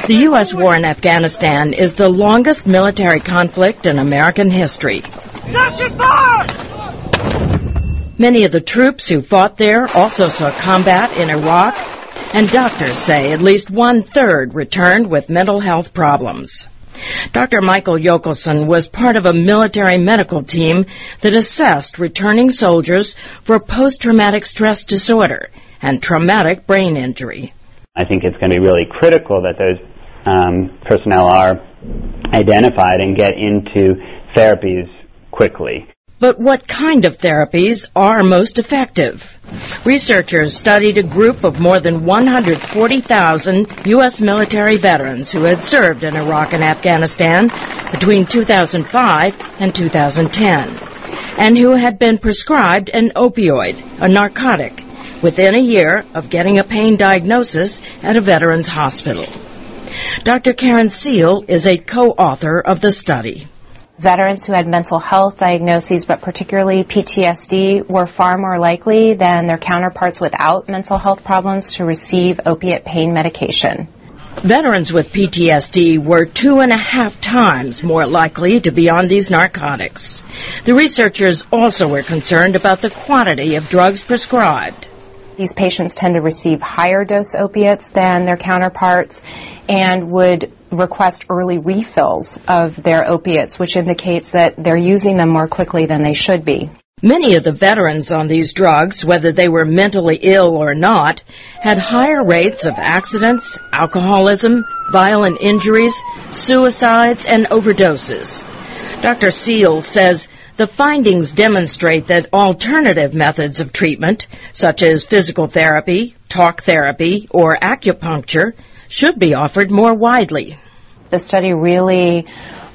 The U.S. war in Afghanistan is the longest military conflict in American history. Many of the troops who fought there also saw combat in Iraq, and doctors say at least one-third returned with mental health problems. Dr. Michael Yokelson was part of a military medical team that assessed returning soldiers for post-traumatic stress disorder and traumatic brain injury. I think it's going to be really critical that those personnel are identified and get into therapies quickly. But what kind of therapies are most effective? Researchers studied a group of more than 140,000 U.S. military veterans who had served in Iraq and Afghanistan between 2005 and 2010, and who had been prescribed an opioid, a narcotic, within a year of getting a pain diagnosis at a veterans hospital. Dr. Karen Seal is a co-author of the study. Veterans who had mental health diagnoses, but particularly PTSD, were far more likely than their counterparts without mental health problems to receive opiate pain medication. Veterans with PTSD were 2.5 times more likely to be on these narcotics. The researchers also were concerned about the quantity of drugs prescribed. These patients tend to receive higher dose opiates than their counterparts and would request early refills of their opiates, which indicates that they're using them more quickly than they should be. Many of the veterans on these drugs, whether they were mentally ill or not, had higher rates of accidents, alcoholism, violent injuries, suicides, and overdoses. Dr. Seal says the findings demonstrate that alternative methods of treatment, such as physical therapy, talk therapy, or acupuncture, should be offered more widely. The study really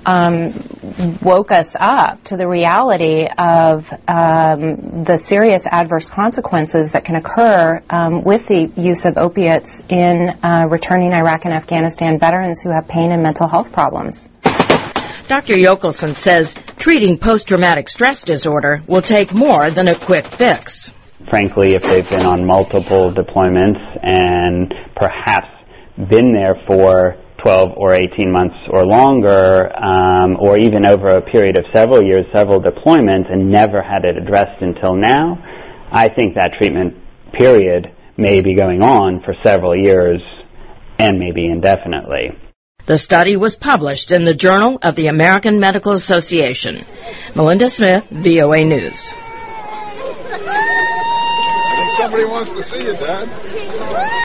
woke us up to the reality of the serious adverse consequences that can occur with the use of opiates in returning Iraq and Afghanistan veterans who have pain and mental health problems. Dr. Yokelson says treating post-traumatic stress disorder will take more than a quick fix. Frankly, if they've been on multiple deployments and perhaps been there for 12 or 18 months or longer, or even over a period of several years, several deployments, and never had it addressed until now, I think that treatment period may be going on for several years and maybe indefinitely. The study was published in the Journal of the American Medical Association. Melinda Smith, VOA News. I think somebody wants to see it, Dad.